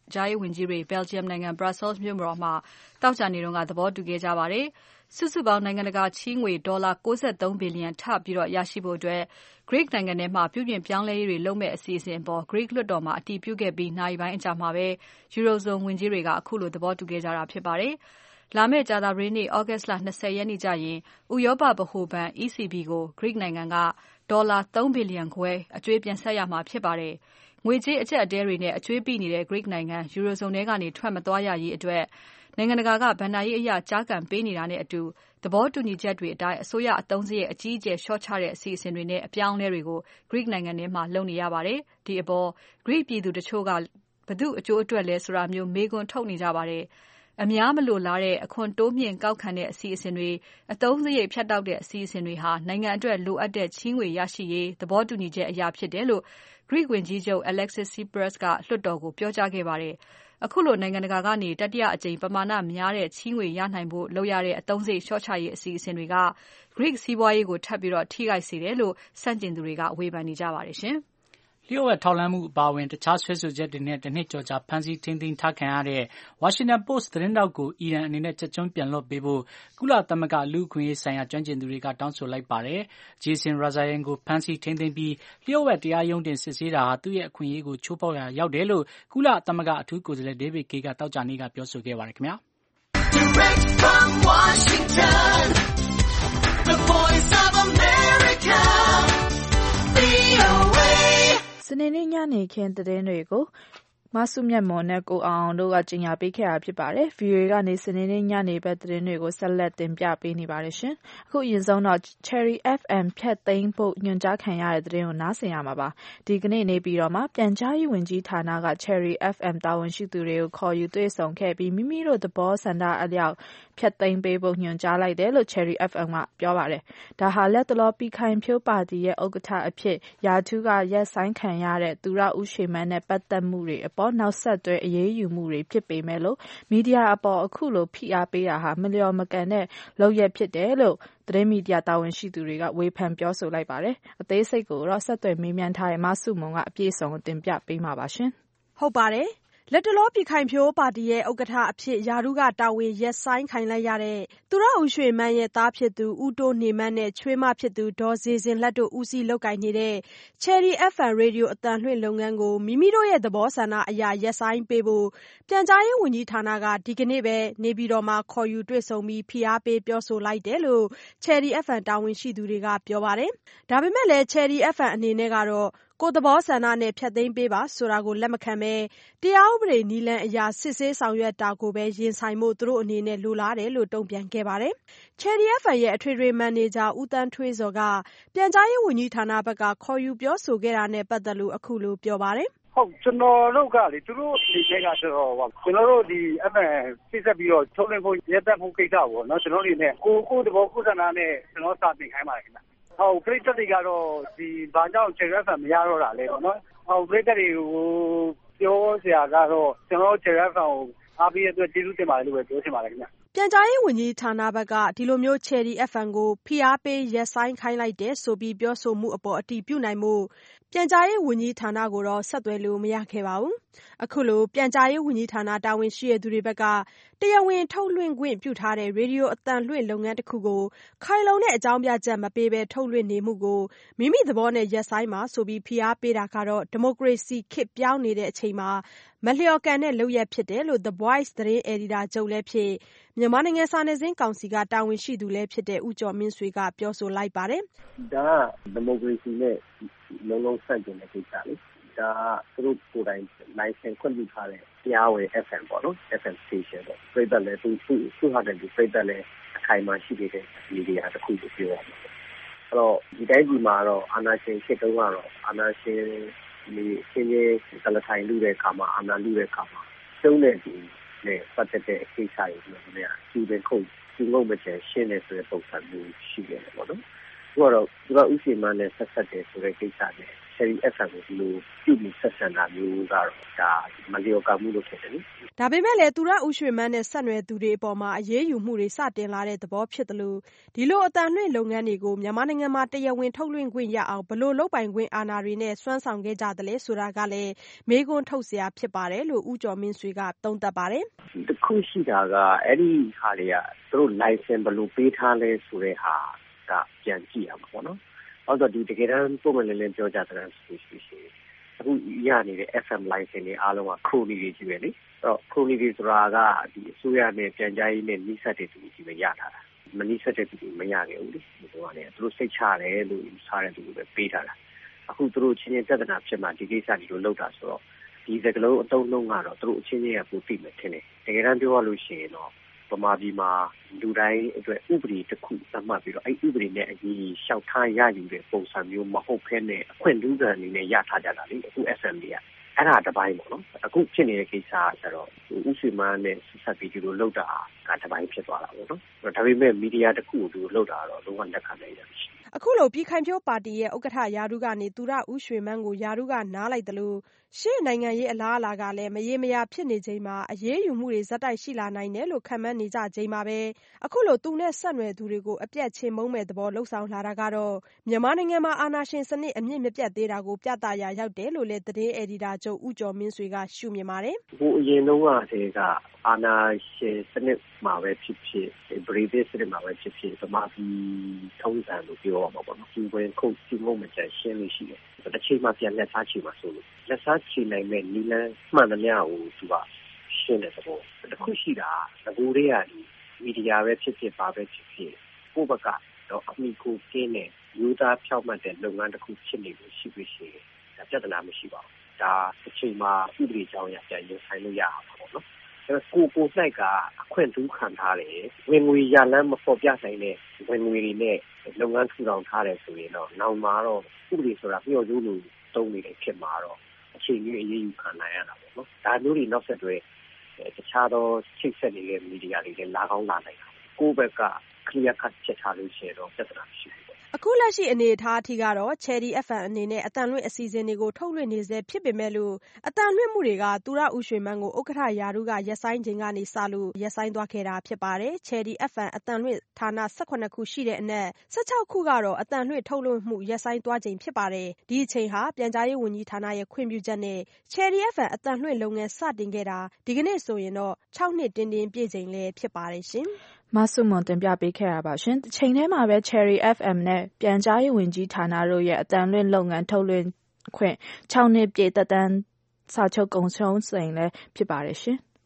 ခြားရေးဝန်ကြီးတွေ Belgium နိုင်ငံ Brussels မြို့တော်မှာသောကြာနေ့ကသဘောတူခဲ့ကြပါတယ်။စုစုပေါင်းနိုင်ငံတကာချေးငွေဒေါ်လာ၉၃ဘီလီယံထပ်ပြီးရရှိဖို့အတွက် Greek နိုင်ငံထဲမှာပြုပြင်ပြောင်းလဲရေးတွေလုပ်မဲ့အစီအစဉ်အပေါ် Greek လွှတ်တော်မှာအတည်ပြုခဲ့ပြီးနာရီပိုင်းအကြာမှာပဲ Eurozone ဝန်ကြီးတွေကအခုလိုသဘောတူခဲ့ကြတာဖြစ်ပါတယ်။လာမယ့်ကြာသပတေးနေ့ August လ၂၀ရက်နေ့ကျရင်ဥရောပဗဟိုဘဏ် E C B ကို Greek နိုင်ငံကဒေါ်လာ၃ဘီလီယံခွဲအကြွေးပြန်ဆပ်ရမှာဖြစ်ပါတယ်။ငွေကြေးအကျပ်အတည်းတွေနဲ့အကြွေးပိနေတဲ့ Greek နိုင်ငံ Eurozone ထဲကနေထွက်မသွားရရေးအတွက်နိုင်ငံတကာကဘဏ္ဍာရေးအရကြားကန်ပေးနေတာနဲ့အတူသဘောတူညီချက်တွေအတိုင်းအစိုးရအသုံးစရိတ်အကြီးအကျယ်လျှော့ချတဲ့အစီအစဉ်တွေနဲ့အပြောင်းအလဲတွေကို Greek နိုင်ငံထဲမှာလုပ်နေရပါတယ်။ဒီအပေါ် Greek ပြည်သူတချို့ကဘယ်သူ့အကျိုးအတွက်လဲဆိုတာမျိုးမေးခွန်းထုတ်နေကြပါတယ်။အများမလိုလားတဲ့အခွန်တိုးမြင့်ကောက်ခံတဲ့အစီအစဉ်တွေအသုံးစရိတ်ဖြတ်တောက်တဲ့အစီအစဉ်တွေဟာနိုင်ငံအတွက်လိုအပ်တဲ့ချေးငွေရရှိရေးသဘောတူညီချက်အရာဖြစ်တယ်လို့ Greek ဝန်ကြီးချုပ် Alexis Tsipras ကလွှတ်တော်ကိုပြောကြားခဲ့ပါတယ်။အခုလိုနိုင်ငံတကာကနေတတိယအကြိမ်ပမာဏများတဲ့ချေးငွေရနိုင်ဖို့လုပ်ရတဲ့အသုံးစရိတ်လျှော့ချရေးအစီအစဉ်တွေက Greek စီးပွားရေးကိုထပ်ပြီးထိခိုက်စေတယ်လို့ဆန့်ကျင်သူတွေကဝေဖန်နေကြပါတယ်ရှင်။လျှို့ဝှက်ထောက်လှမ်းမှုအပါအဝင်တခြားစွဲဆိုချက်တွေနဲ့တနှစ်ကျော်ကြာဖမ်းဆီးထိန်းသိမ်းထားခံရတဲ့ Washington Post သတင်းထောက်ကိုအီရန်အနေနဲ့ချက်ချင်းပြန်လွှတ်ပေးဖို့ကုလသမဂ္ဂလူ့အခွင့်အရေးဆိုင်ရာကျွမ်းကျင်သူတွေကတောင်းဆိုလိုက်ပါတယ်။ Jason Rezaian ကိုဖမ်းဆီးထိန်းသိမ်းပြီးလျှို့ဝှက်တရားရုံးတင်စစ်ဆေးတာဟာသူ့ရဲ့အခွင့်အရေးကိုချိုးဖောက်ရာရောက်တယ်လို့ကုလသမဂ္ဂအထူးကိုယ်စားလှယ် David Kaye ကသောကြာနေ့ကပြောဆိုခဲ့ပါတယ်ခင်ဗျာ။ Direct from Washington, the Voice of America, V O A စနေနေ့ညနေခင်းသတင်းတွေကိုမဆုမြတ်မွန်နဲ့ကိုအောင်အောင်တို့ကကြီးညာပေးခဲ့တာဖြစ်ပါတယ်။ ဗီအိုအေကနေစနေနေ့ညနေဘက်သတင်းတွေကိုဆက်လက်တင်ပြပေးနေပါတယ်ရှင်။အခုအရင်ဆုံးတော့ Cherry အက်ဖ်အမ် ဖြတ်သိမ်းဖို့ညွှန်ကြားခံရတဲ့သတင်းကိုနားဆင်ရမှာပါ။ဒီကနေ့နေပြည်တော်မှာပြန်ကြားရေးဝန်ကြီးဌာနက Cherry အက်ဖ်အမ် တာဝန်ရှိသူတွေကိုခေါ်ယူတွေ့ဆုံခဲ့ပြီးမိမိတို့သဘောဆန္ဒအလျောက်ဖြတ်သိမ်းပေးဖို့ညွှန်ကြားလိုက်တယ်လို့ Cherry အက်ဖ်အမ်ကပြောပါတယ်။ဒါဟာလက်တလောပြည်ခိုင်ဖြိုးပါတီရဲ့ဥက္ကဋ္ဌအဖြစ်ရာထူးကရပ်ဆိုင်းခံရတဲ့သူရဦးရွှေမန်းနဲ့ပတ်သက်မှုတွေအပေါ်နောက်ဆက်တွဲအရေးယူမှုတွေဖြစ်ပေမဲ့လို့မီဒီယာအပေါ်အခုလိုဖိအားပေးတာဟာမလျော်မကန်တဲ့လုပ်ရပ်ဖြစ်တယ်လို့သတင်းမီဒီယာတာဝန်ရှိသူတွေကဝေဖန်ပြောဆိုလိုက်ပါတယ်။အသေးစိတ်ကိုတော့ဆက်သွယ်မေးမြန်းထားတဲ့မဆုမွန်ကအပြည့်အစုံကိုတင်ပြပေးမှာပါရှင်။ဟုတ်ပါတယ်။လက်တလောပြည်ခိုင်ဖြိုးပါတီရဲ့ဥက္ကဋ္ဌအဖြစ်ရာထူးကတာဝန်ရပ်ဆိုင်းခံလိုက်ရတဲ့သူရဦးရွှေမန်းရဲ့သားဖြစ်သူဦးတိုးနေမန်းနဲ့ချွေးမဖြစ်သူဒေါ်ဇေဇင်လတ်တို့ဦးစီးလုပ်ကိုင်နေတဲ့ Cherry အက်ဖ်အမ် ရေဒီယိုအသံလွှင့်လုပ်ငန်းကိုမိမိတို့ရဲ့သဘောဆန္ဒအရရပ်ဆိုင်းပေးဖို့ပြန်ကြားရေးဝန်ကြီးဌာနကဒီကနေ့ပဲနေပြည်တော်မှာခေါ်ယူတွေ့ဆုံပြီးဖိအားပေးပြောဆိုလိုက်တယ်လို့ Cherry အက်ဖ်အမ် တာဝန်ရှိသူတွေကပြောပါတယ်။ဒါပေမဲ့လည်း Cherry အက်ဖ်အမ် အနေနဲ့ကတော့ကိုယ့်သဘောဆန္ဒနဲ့ဖြတ်သိမ်းပေးပါဆိုတာကိုလက်မခံဘဲတရားဥပဒေနည်းလမ်းအရစစ်ဆေးဆောင်ရွက်တာကိုပဲရင်ဆိုင်ဖို့သူတို့အနေနဲ့လိုလားတယ်လို့တုံ့ပြန်ခဲ့ပါတယ်။ Cherry အက်ဖ်အမ် ရဲ့အထွေထွေမန်နေဂျာဦးသန်းထွေးဇော်ကပြန်ကြားရေးဝန်ကြီးဌာနဘက်ကခေါ်ယူပြောဆိုခဲ့တာနဲ့ပတ်သက်လို့အခုလိုပြောပါတယ်။ဟုတ်ကျွန်တော်တို့ကလေသူတို့ဒီဘက်ကဆိုတော့ကျွန်တော်တို့ဒီ အက်ဖ်အမ် စစ်ဆက်ပြီးတော့ထုတ်လွှင့်ဖို့ရပ်တန့်ဖို့ကိစ္စပေါ့နော်ကျွန်တော်တို့နေကိုကိုတဘောကိုဆန္ဒနဲ့ကျွန်တော်စာတင်ခိုင်းပါတယ်ခင်ဗျ။ဟုတ်ပြည်သက်တွေကတော့ဒီဘာကြောင့် Cherry အက်ဖ်အမ် မရတော့တာလဲပေါ့နော်။ဟုတ်ပြည်သက်တွေကိုပြောစရာကတော့ကျွန်တော်တို့ Cherry အက်ဖ်အမ် ကိုအားပေးတဲ့အတွက်ကျေးဇူးတင်ပါတယ်လို့ပဲပြောချင်ပါတယ်ခင်ဗျ။ပြန်ကြားရေးဝန်ကြီးဌာနဘက်ကဒီလိုမျိုး Cherry အက်ဖ်အမ် ကိုဖိအားပေးရပ်ဆိုင်းခိုင်းလိုက်တယ်ဆိုပြီးပြောဆိုမှုအပေါ်အတည်ပြုနိုင်မှုပြန်ကြားရေးဝန်ကြီးဌာနကိုတော့ဆက်သွယ်လို့မရခဲ့ပါဘူး။အခုလိုပြန်ကြားရေးဝန်ကြီးဌာနတာဝန်ရှိတဲ့သူတွေဘက်ကတရားဝင်ထုတ်လွှင့်ခွင့်ပြုထားတဲ့ရေဒီယိုအသံလွှင့်လုပ်ငန်းတစ်ခုကိုခိုင်လုံတဲ့အကြောင်းပြချက်မပေးဘဲထုတ်လွှင့်နေမှုကိုမိမိသဘောနဲ့ရပ်ဆိုင်းပါဆိုပြီးဖိအားပေးတာကတော့ဒီမိုကရေစီခေတ်ပြောင်းနေတဲ့အချိန်မှာမလျော်ကန်တဲ့လုပ်ရပ်ဖြစ်တယ်လို့ The Voice သတင်းအယ်ဒီတာချုပ်လည်းဖြစ်မြန်မာနိုင်ငံစာနယ်ဇင်းကောင်စီကတာဝန်ရှိသူလည်းဖြစ်တဲ့ဦးကျော်မင်းဆွေကပြောဆိုလိုက်ပါတယ်။ဒါကဒီမိုကရေစီနဲ့လုံးလုံးဆန့်ကျင်တဲ့ကိစ္စလေ။ဒါသူတို့ကိုယ်တိုင်လိုင်စင်ခွင့်ပြုထားတဲ့တရားဝင် အက်ဖ်အမ် ပေါ့နော် အက်ဖ်အမ် station ပေါ့။ပြည်သက်လည်းသူသူသူဟာတဲ့ပြည်သက်လည်းအခိုင်အမာရှိနေတဲ့မီဒီယာတစ်ခုကိုပြောရမှာ။အဲ့တော့ဒီတိုင်းဒီမှာတော့အာဏာရှင်ဖြစ်တုန်းကတော့အာဏာရှင်ဒီရှင်းရှင်းကလထိုင်လူတဲ့အခါမှာအာဏာလူတဲ့အခါမှာကျုံးတဲ့ဒီနဲ့ပတ်သက်တဲ့ကိစ္စတွေလို့ပြောရစီပင်ခုတ်စီငုံမချင်ရှင်းနေဆိုတဲ့ပုံစံမျိုးရှိတယ်ပေါ့နော်။သူကတော့သူကဥရှိမန်းနဲ့ဆက်ဆက်တယ်ဆိုတဲ့ကိစ္စနဲ့ရှ Cherry အက်ဖ်အမ် ကိုဒီလိုပြုမှုဆက်ဆံတာမျိုးကတော့ဒါမလျော်ကန်မှုလို့ဖြစ်တယ်လေဒါပေမဲ့လည်းသူရဦးရွှေမန်းနဲ့ဆက်နွယ်သူတွေအပေါ်မှာအရေးယူမှုတွေစတင်လာတဲ့သဘောဖြစ်တယ်လို့ဒီလိုအတန်လွှင့်လုပ်ငန်းတွေကိုမြန်မာနိုင်ငံမှာတရားဝင်ထုတ်လွှင့်ခွင့်ရအောင်ဘလို့လုပ်ပိုင်ခွင့်အာဏာတွေနဲ့စွမ်းဆောင်ခဲ့ကြတယ်လဲဆိုတာကလည်းမေးခွန်းထုတ်စရာဖြစ်ပါတယ်လို့ဦးကျော်မင်းဆွေကသုံးသပ်ပါတယ်တခုရှိတာကအဲ့ဒီဟာတွေကသူတို့ license ဘလို့ပေးထားလဲဆိုတဲ့ဟာကပြန်ကြည့်ရမှာပေါ့နော်အဲ့တော့ဒီတကယ်တမ်းပုံမှန်လည်းလည်းပြောကြတဲ့ဆိုရှိရှိအခုရနေတဲ့ F M license တွေအားလုံးက crony တွေကြီးပဲလေအဲ့တော့ crony တွေဆိုတာကဒီအစိုးရနဲ့ပြန်ကြားရေးနဲ့နှိစက်တဲ့သူတွေကြီးပဲရထားတာမနှိစက်တဲ့သူတွေမရခဲ့ဘူးလေဒီတော့လည်းသူတို့စိတ်ချတယ်လို့ယူဆတဲ့သူတွေပဲပေးထားတာအခုသူတို့ချင်းချင်းပြဿနာဖြစ်မှဒီကိစ္စတွေလိုလုပ်တာဆိုတော့ဒီစကလုံးအတုံးလုံးကတော့သူတို့အချင်းချင်းကပိုသိမယ်ထင်တယ်တကယ်တမ်းပြောရလို့ရှိရင်တော့ဗမာပြည်မှာလူတိုင်းအတွက်ဥပဒေတစ်ခုသတ်မှတ်ပြီးတော့အဲ့ဥပဒေနဲ့အညီရှောက်ထားရယူတဲ့ပုံစံမျိုးမဟုတ်ဘဲနဲ့အခွင့်အရေးအနေနဲ့ရထားကြတာလေအခု S M D ကအဲ့ဒါတစ်ပိုင်းပေါ့နော်အခုဖြစ်နေတဲ့ကိစ္စကကျတော့ဥစီမန်းနဲ့ဆက်ဆက်ပြီးဒီလိုလောက်တာကတစ်ပိုင်းဖြစ်သွားတာပေါ့နော်ဒါပေမဲ့မီဒီယာတစ်ခုကိုဒီလိုလောက်တာတော့လုံးဝလက်ခံနိုင်ရမရှိအခုလိုပြည်ခိုင်ဖြိုးပါတီရဲ့ဥက္ကဋ္ဌယာတုကနေသူရဦးရွှေမန်းကိုယာတုကနားလိုက်တယ်လို့ရှေ့နိုင်ငံရေးအလားအလာကလည်းမရေမရာဖြစ်နေချိန်မှာအရေးယူမှုတွေဇက်တိုက်ရှိလာနိုင်တယ်လို့ခန့်မှန်းနေကြချိန်မှာပဲအခုလိုသူနဲ့ဆက်နွယ်သူတွေကိုအပြတ်ချေမှုန်းမဲ့သဘောလှုပ်ဆောင်လာတာကတော့မြန်မာနိုင်ငံမှာအာဏာရှင်စနစ်အမြင့်မပြတ်သေးတာကိုပြသရာရောက်တယ်လို့လည်းသတင်းအယ်ဒီတာချုပ်ဦးကျော်မင်းဆွေကရှုမြင်ပါတယ်ဟိုအရင်တုန်းကတည်းကအာဏာရှင်စနစ်မှာပဲဖြစ်ဖြစ်ဗြိတိစနစ်မှာပဲဖြစ်ဖြစ်ဗမာပြည်ထုံးစံလို့ပြောရမှာပေါ့နော်ဒီဝင်ခုတ်စီမုံမချရှင်းလို့ရှိတယ်တစ်ချိန်မှပြန်လက်စားချေမှာဆိုလို့လက်စားချေနိုင်မဲ့နီလန်းမှန်သမျှကိုသူကရှင်းတဲ့သဘောတခုရှိတာငကိုတွေကဒီမီဒီယာပဲဖြစ်ဖြစ်ပါပဲဖြစ်ဖြစ်ကိုယ့်ဘက်ကတော့အမိကိုကင်းတဲ့ယူသားဖြောက်မှတ်တဲ့လုပ်ငန်းတစ်ခုဖြစ်နေလို့ရှိပြီးရှိတယ်ဒါပြဿနာမရှိပါဘူးဒါတစ်ချိန်မှဥပဒေကြောင်းရပြန်ရင်ဆိုင်လို့ရအောင်ပေါ့နော်အဲ့ကိုကိုနိုင်ကအခွင့်အရေးခံထားတယ်ဝင်ငွေရလမ်းမပေါ်ပြနိုင်တဲ့ဝင်ငွေတွေနဲ့လုပ်ငန်းထူထောင်ထားတယ်ဆိုရင်တော့နောက်မှာတော့ဥပဒေဆိုတာပြောရိုးလို့တုံးနေတဲ့ဖြစ်မှာတော့အချိန်ကြီးအရေးယူခံနိုင်ရတာပေါ့နော်ဒါမျိုးတွေနောက်ဆက်တွဲတခြားသောချိတ်ဆက်နေတဲ့မီဒီယာတွေလည်းလာကောင်းလာနိုင်တာကိုယ့်ဘက်က clear cut ချက်ထားလို့ရှိရင်တော့ပြဿနာမရှိဘူးအခုလက်ရှိအနေအထားအထိကတော့ Cherry အက်ဖ်အမ် အနေနဲ့အတန်လွှင့်အစီအစဉ်တွေကိုထုတ်လွှင့်နေစေဖြစ်ပေမဲ့လို့အတန်လွှင့်မှုတွေကသူရဦးရွှေမန်းကိုဥက္ကဋ္ဌယာတုကရက်ဆိုင်ချိန်ကနေစလို့ရက်ဆိုင်သွားခဲ့တာဖြစ်ပါတယ်။ Cherry အက်ဖ်အမ် အတန်လွှင့်ဌာန၁၇ခုရှိတဲ့အနက်၁၆ခုကတော့အတန်လွှင့်ထုတ်လွှင့်မှုရက်ဆိုင်သွားချိန်ဖြစ်ပါတယ်။ဒီအချိန်ဟာပြန်ကြားရေးဝန်ကြီးဌာနရဲ့ခွင့်ပြုချက်နဲ့ Cherry အက်ဖ်အမ် အတန်လွှင့်လုပ်ငန်းစတင်ခဲ့တာဒီကနေ့ဆိုရင်တော့၆နှစ်တင်းတင်းပြည့်ချိန်လည်းဖြစ်ပါတယ်ရှင်။မဆုမွန်တင်ပြပေးခဲ့တာပါရှင်။တစ်ချိန်တည်းမှာပဲ Cherry အက်ဖ်အမ် နဲ့ပြန်ကြားရေးဝန်ကြီးဌာနတို့ရဲ့အတန်လွှင့်လုပ်ငန်းထုတ်လွှင့်ခွင့်၆နှစ်ပြည့်သက်တမ်းစာချုပ်ကုန်ဆုံးချိန်လည်းဖြစ်ပါတယ်ရှင်။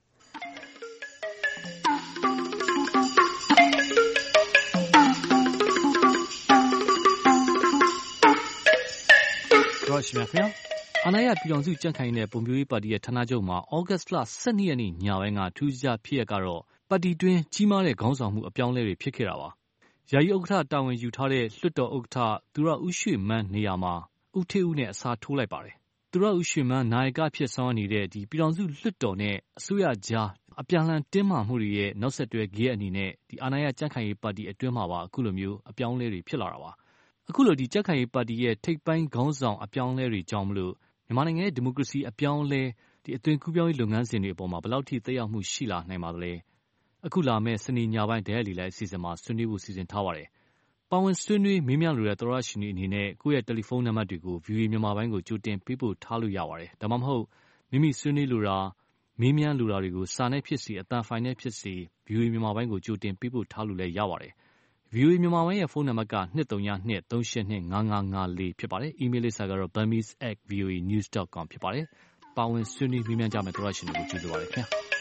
ရောရှိမြခင်အာဏာရပြည်တော်စုကြံ့ခိုင်တဲ့ပုံပြိုးရေးပါတီရဲ့ဌာနချုပ်မှာဩဂတ်လ၁၂ရက်နေ့ညပိုင်းကထူးခြားဖြစ်ရကတော့ပါတီတွင်းကြီးမားတဲ့ခေါင်းဆောင်မှုအပြောင်းအလဲတွေဖြစ်ခဲ့တာပါ။ယာယီဥက္ကဋ္ဌတာဝန်ယူထားတဲ့လွှတ်တော်ဥက္ကဋ္ဌသူရဦးရွှေမန်းနေရာမှာဦးထေးဦးနဲ့အစားထိုးလိုက်ပါတယ်။သူရဦးရွှေမန်းနာယကဖြစ်ဆောင်နေတဲ့ဒီပြည်တော်စုလွှတ်တော်နဲ့အစိုးရကြားအပြန်လှန်တင်းမာမှုတွေရဲ့နောက်ဆက်တွဲဂယက်အနေနဲ့ဒီအာဏာရကြံ့ခိုင်ရေးပါတီအတွင်းမှာပါအခုလိုမျိုးအပြောင်းအလဲတွေဖြစ်လာတာပါ။အခုလိုဒီကြံ့ခိုင်ရေးပါတီရဲ့ထိပ်ပိုင်းခေါင်းဆောင်အပြောင်းအလဲတွေကြောင့်မလို့မြန်မာနိုင်ငံရဲ့ဒီမိုကရေစီအပြောင်းအလဲဒီအသွင်ကူးပြောင်းရေးလုပ်ငန်းစဉ်တွေအပေါ်မှာဘယ်လောက်ထိသက်ရောက်မှုရှိလာနိုင်ပါသလဲ။အခုလာမယ့်စနေညပိုင်းတရားလီလိုက်အစီအစဉ်မှာဆွေးနွေးဖို့စီစဉ်ထားပါတယ်။ပါဝင်ဆွေးနွေးမေးမြန်းလိုတဲ့သောရရှင်တွေအနေနဲ့ကိုယ့်ရဲ့တယ်လီဖုန်းနံပါတ်တွေကို ဗီအိုအေ မြန်မာပိုင်းကိုကြိုတင်ပေးပို့ထားလို့ရပါတယ်။ဒါမှမဟုတ်မိမိဆွေးနွေးလိုတာမေးမြန်းလိုတာတွေကိုစာနဲ့ဖြစ်စေအသံဖိုင်နဲ့ဖြစ်စေ ဗီအိုအေ မြန်မာပိုင်းကိုကြိုတင်ပေးပို့ထားလို့လည်းရပါတယ်။ ဗီအိုအေ မြန်မာပိုင်းရဲ့ဖုန်းနံပါတ်က၂၃၀၂ ၃၈၂ ၅၅၅၄ဖြစ်ပါတယ်။ အီးမေးလ်လိပ်စာကတော့ burmese at v o a news dot com ဖြစ်ပါတယ်။ပါဝင်ဆွေးနွေးမေးမြန်းကြမယ့်သောရရှင်တွေကိုကျေးဇူးပါတယ်ခင်ဗျာ။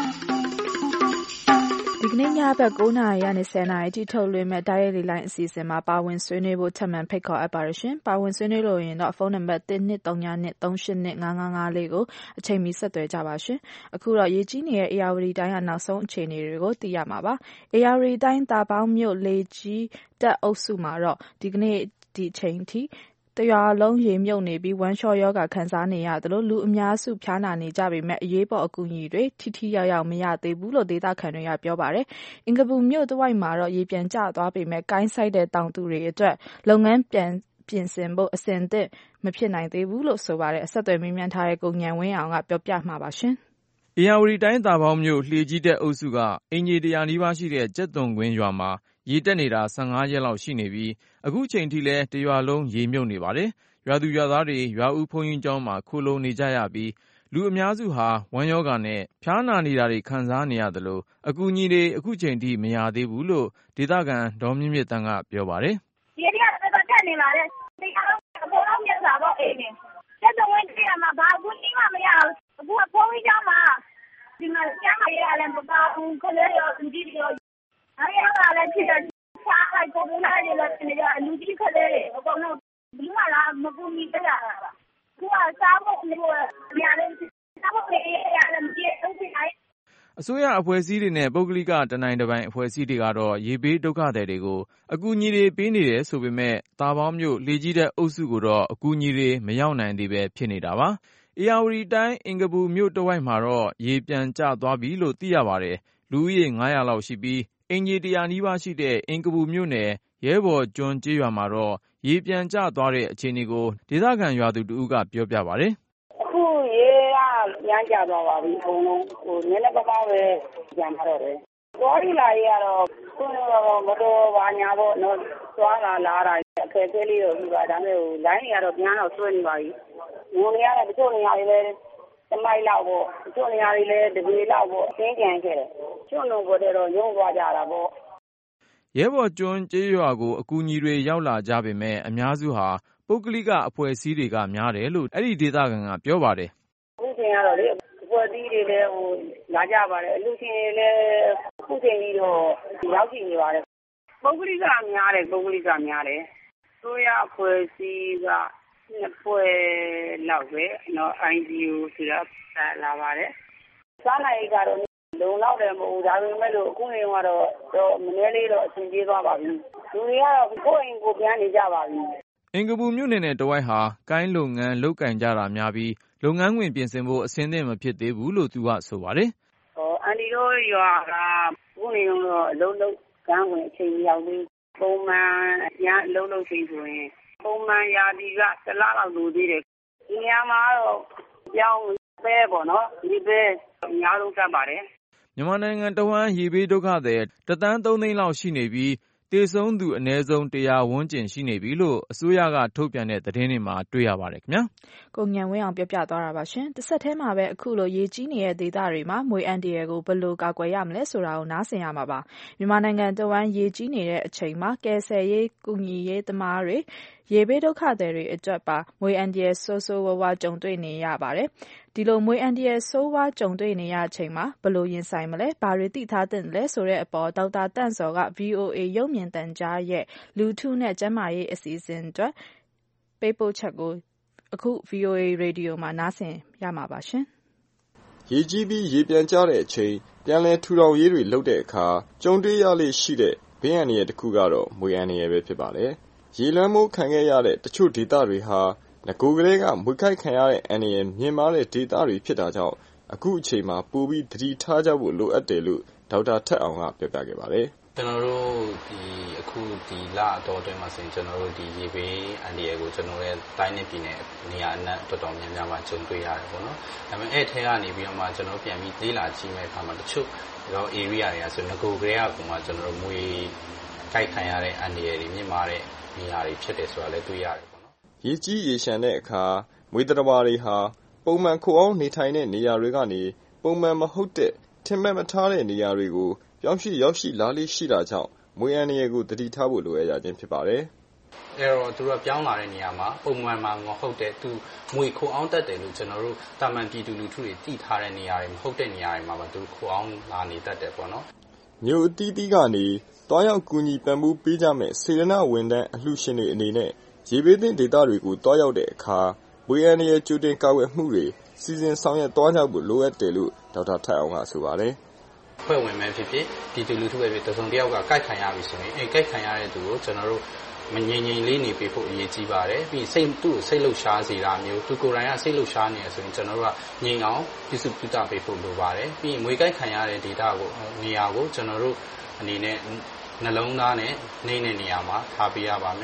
ဒီကနေ့ညဘက်၉နာရီကနေ၁၀နာရီအထိထုတ်လွှင့်မဲ့တိုက်ရိုက်လေလိုင်းအစီအစဉ်မှာပါဝင်ဆွေးနွေးဖို့ထပ်မံဖိတ်ခေါ်အပ်ပါတယ်ရှင်။ပါဝင်ဆွေးနွေးလို့ရင်တော့ဖုန်းနံပါတ်၁၂၃၀၂ ၃၈၂ ၅၅၅၄ကိုအချိန်မီဆက်သွယ်ကြပါရှင်။အခုတော့ရေကြီးနေတဲ့ဧရာဝတီတိုင်းကနောက်ဆုံးအခြေအနေတွေကိုသိရမှာပါ။ဧရာဝတီတိုင်းတာပေါင်းမြို့လေကြီးတပ်အုပ်စုမှာတော့ဒီကနေ့ဒီအချိန်ထိတရွာလုံးရေမြုပ်နေပြီးဝမ်းလျှောရောဂါခံစားနေရသလိုလူအများစုဖျားနာနေကြပေမဲ့အရေးပေါ်အကူအညီတွေထိထိရောက်ရောက်မရသေးဘူးလို့ဒေသခံတွေကပြောပါတယ်။အင်္ဂပူမြို့တဝိုက်မှာတော့ရေပြန်ကျသွားပေမဲ့ကိုင်းဆိုင်တဲ့တောင်သူတွေအတွက်လုပ်ငန်းပြန်ပြင်ဆင်ဖို့အဆင်သင့်မဖြစ်နိုင်သေးဘူးလို့ဆိုပါတယ်။အဆက်အသွယ်မေးမြန်းထားတဲ့ကိုဉာဏ်ဝင်းအောင်ကပြောပြမှာပါရှင်။ဧရာဝတီတိုင်းသာပေါင်းမြို့လှေကြီးတဲ့အုပ်စုကအင်ဂျီတရာနီးပါးရှိတဲ့ကျက်သွန်ကွင်းရွာမှာရေတက်နေတာဆယ့်ငါးရက်လောက်ရှိနေပြီးအခုချိန်ထိလည်းတရွာလုံးရေမြုပ်နေပါတယ်။ရွာသူရွာသားတွေရွာဦးဘုန်းကြီးကျောင်းမှာခိုလုံနေကြရပြီးလူအများစုဟာဝမ်းရောဂါနဲ့ဖျားနာနေတာတွေခံစားနေရတယ်လို့အကူအညီတွေအခုချိန်ထိမရသေးဘူးလို့ဒေသခံဒေါ်မြင့်မြင့်တန်းကပြောပါတယ်။ဒီနေ့ကတော့တက်နေပါလေ။ဒီကတော့အပေါ်တော့မြတ်တာပေါ့အိမ်နေ။ကျက်သွန်ကွင်းထဲမှာဘာကူကြီးမှမရဘူး။အခုကဘုန်းကြီးကျောင်းမှာဒီမှာကျမ်းမာရေးအလည်းမပါဘူးခလေးရောလူကြီးရောအားရပါလည်းဖြစ်တယ်စားလိုက်ကိုယ်လာရလို့နေကြလူကြီးခလေးအကုန်လုံးဒီမှာလာမကူမီပြရတာပါခုကစားဖို့နေလို့ရတယ်စားဖို့လည်းရတယ်မကြည့်တော့ဖြစ်နိုင်အစိုးရအဖွဲ့အစည်းတွေနဲ့ပုဂ္ဂလိကတနိုင်တစ်ပိုင်းအဖွဲ့အစည်းတွေကတော့ရေဘေးဒုက္ခသည်တွေကိုအကူအညီတွေပေးနေတယ်ဆိုပေမဲ့တာပေါင်းမြို့လေကြီးတဲ့အုပ်စုကိုတော့အကူအညီတွေမရောက်နိုင်သေးပဲဖြစ်နေတာပါဧရာဝတီတိုင်းအင်္ဂပူမြို့တဝိုက်မှာတော့ရေပြန်ကျသွားပြီလို့သိရပါတယ်။လူဦးရေငါးရာလောက်ရှိပြီးအင်ဂျီတရာနီးပါးရှိတဲ့အင်္ဂပူမြို့နယ်ရဲဘော်ကျွန်းကျေးရွာမှာတော့ရေပြန်ကျသွားတဲ့အခြေအနေကိုဒေသခံရွာသူတဦးကပြောပြပါတယ်။အခုရေကပြန်ကျသွားပါပြီအကုန်လုံးဟိုနည်းနည်းပါးပါးပဲပြန်လာတော့တယ်။သွားရလာရတော့ခုတော့မတော်ပါညာပေါ့နော်သွားလာလာတာအခက်အခဲလေးတော့ပြီးပါဒါပေမဲ့ဟိုလိုင်းတွေကတော့ပြန်တော့ဆွဲနေပါပြီ။ဝင်ရတဲ့တချို့နေရာတွေလည်းတမိုက်လောက်ပေါ့တချို့နေရာတွေလည်းတပေလောက်ပေါ့အင်းကန်ခဲ့တယ်။ကျွန်းလုံးပေါ်တော့ရုံးသွားကြတာပေါ့။ရဲဘော်ကျွန်းကျေးရွာကိုအကူအညီတွေရောက်လာကြပေမဲ့အများစုဟာပုဂ္ဂလိကအဖွဲ့အစည်းတွေကများတယ်လို့အဲ့ဒီဒေသခံကပြောပါတယ်။အခုချိန်ကတော့လေအဖွဲ့အစည်းတွေလည်းဟိုလာကြပါတယ်အလူရှင်တွေလည်းအခုချိန်ကြီးတော့ရောက်ကြည့်နေပါတယ်။ပုဂ္ဂလိကများတယ်ပုဂ္ဂလိကများတယ်။ဆိုရအဖွဲ့အစည်းကနှစ်ဖွဲ့လောက်ပဲနော် အိုင် ဂျီ အို ဆိုတာလာပါတယ်။စားနိုင်ကတော့လုံလောက်တယ်မဟုတ်ဒါပေမဲ့လို့အခုနေကတော့တော့မနှဲလေးတော့အဆင်ပြေသွားပါပြီ။လူတွေကတော့ကိုယ့်အိမ်ကိုပြန်နေကြပါပြီ။အင်္ဂပူမြို့နယ်နဲ့တဝိုက်ဟာကိုင်းလုပ်ငန်းလုပ်ကင်ကြတာများပြီးလုပ်ငန်းခွင်ပြင်ဆင်ဖို့အဆင်သင့်မဖြစ်သေးဘူးလို့သူကဆိုပါတယ်။ဟောအန်ဒီတို့ရွာကခုနေတော့အလုံးလုံးကန်းဝင်အချိန်ရောက်ပြီးပုံမှန်ရအလုံးလုံးချိန်ဆိုရင်ပုံမှန်ရာသီကတလားလောက်လိုသေးတယ်ဒီနေရာမှာတော့ကြောင်းပဲပေါ့နော်ဒီပဲအများဆုံးကတ်ပါတယ်မြန်မာနိုင်ငံတဝန်းရေဘေးဒုက္ခသည်တသန်းသုံးသိန်းလောက်ရှိနေပြီးတေဆုံးသူအနည်းဆုံးတရာဝန်းကျင်ရှိနေပြီလို့အစိုးရကထုတ်ပြန်တဲ့သတင်းတွေမှာတွေ့ရပါတယ်ခင်ဗျာကိုဉာဏ်ဝင်းအောင်ပြောပြသွားတာပါရှင်တစ်ဆက်တည်းမှာပဲအခုလိုရေကြီးနေတဲ့ဒေသတွေမှာမွေအန်တီရယ်ကိုဘယ်လိုကာကွယ်ရမလဲဆိုတာကိုနားဆင်ရမှာပါမြန်မာနိုင်ငံတဝန်းရေကြီးနေတဲ့အချိန်မှာကယ်ဆယ်ရေးကူညီရေးသမားတွေရေဘေးဒုက္ခသည်တွေအတွက်ပါမွေအန်တီရယ်ဆိုးဆိုးဝါးဝါကြုံတွေ့နေရပါတယ်ဒီလိုမွေအန်တီရယ်ဆိုးဝါးကြုံတွေ့နေရချိန်မှာဘယ်လိုရင်ဆိုင်မလဲဘာတွေသိထားသင့်လဲဆိုတဲ့အပေါ်ဒေါက်တာတန့်စော်က ဗီအိုအေရုပ်မြင်သံကြားရဲ့လူထုနဲ့ကျန်းမာရေးအစီအစဉ်အတွက်ပေးပို့ချက်ကိုအခု ဗီအိုအေ Radio မှာနားဆင်ရမှာပါရှင်။ရေကြီးပြီးရေပြန်ကျတဲ့အချိန်ပြန်လည်ထူထောင်ရေးတွေလုပ်တဲ့အခါကြုံတွေ့ရလေရှိတဲ့ဘေးအန္တရာယ်တစ်ခုကတော့မွေအန္တရာယ်ပဲဖြစ်ပါတယ်။ရေလွှမ်းမိုးခံခဲ့ရတဲ့တချို့ဒေသတွေဟာငကိုယ်ကလေးကမွေခိုက်ခံရတဲ့အန္တရာယ်မြင့်မားတဲ့ဒေသတွေဖြစ်တာကြောင့်အခုအချိန်မှာပိုပြီးသတိထားကြဖို့လိုအပ်တယ်လို့ဒေါက်တာထက်အောင်ကပြောပြခဲ့ပါတယ်။ကျွန်တော်တို့ဒီအခုဒီလအတော်အတွင်းမှာဆိုရင်ကျွန်တော်တို့ဒီရေဘေးအန္တရာယ်ကိုကျွန်တော်ရဲ့တိုင်းနဲ့ပြည်နယ်နေရာအနှံ့တော်တော်များများမှာကြုံတွေ့ရတယ်ပေါ့နော်။ဒါပေမဲ့အဲ့ထဲကနေပြီးတော့မှကျွန်တော်ပြန်ပြီးလေးလာကြည့်မဲ့အခါမှာတချို့တော့ area တွေကဆိုငကိုယ်ကလေးကပုံမှာကျွန်တော်တို့မွေကိုက်ခံရတဲ့အန္တရာယ်တွေမြင့်မားတဲ့နေရာတွေဖြစ်တယ်ဆိုတာလည်းတွေ့ရတယ်ပေါ့နော်။ရေကြီးရေရှမ်းတဲ့အခါမွေတရမာတွေဟာပုံမှန်ခိုအောင်နေထိုင်တဲ့နေရာတွေကနေပုံမှန်မဟုတ်တဲ့ထင်မှတ်မထားတဲ့နေရာတွေကိုပြောင်းရွှေ့ရောက်ရှိလာလေးရှိတာကြောင့်မွေအန္တရာယ်ကိုတတိထားဖို့လိုအပ်ရခြင်းဖြစ်ပါတယ်။အဲတော့သူကပြောင်းလာတဲ့နေရာမှာပုံမှန်မှာမဟုတ်တဲ့သူမွေခိုအောင်တတ်တယ်လို့ကျွန်တော်တို့တာမန်ပြည်သူလူထုတွေသိထားတဲ့နေရာတွေမဟုတ်တဲ့နေရာတွေမှာသူခိုအောင်လာနေတတ်တယ်ပေါ့နော်။မြို့အသီးသီးကနေတွားရောက်ကူညီပံ့ပိုးပေးကြမဲ့စေရနာဝန်ထမ်းအလှရှင်တွေအနေနဲ့ရေဘေးသင့်ဒေသတွေကိုတွားရောက်တဲ့အခါမွေအန္တရာယ်ကြိုတင်ကာကွယ်မှုတွေစီစဉ်ဆောင်ရွက်သွားကြဖို့လိုအပ်တယ်လို့ဒေါက်တာထက်အောင်ကဆိုပါတယ်။ဖွဲ့ဝင်မှဖြစ်ဖြစ်ပြည်သူလူထုပဲဖြစ်တစုံတစ်ယောက်ကကိုက်ခံရပြီဆိုရင်အဲကိုက်ခံရတဲ့သူကိုကျွန်တော်တို့မငြိမ်ငြိမ်လေးနေပေးဖို့အရေးကြီးပါတယ်ပြီးစိတ်သူ့ကိုစိတ်လှုပ်ရှားစေတာမျိုးသူကိုယ်တိုင်ကစိတ်လှုပ်ရှားနေရဆိုရင်ကျွန်တော်တို့ကငြိမ်အောင်ပြုစုပြုတာပေးဖို့လိုပါတယ်ပြီးရင်မွေကိုက်ခံရတဲ့ဒေတာကိုနေရာကိုကျွန်တော်တို့အနေနဲ့နှလုံးသားနဲ့နေတဲ့နေရာမှာထားပေးရပါမယ်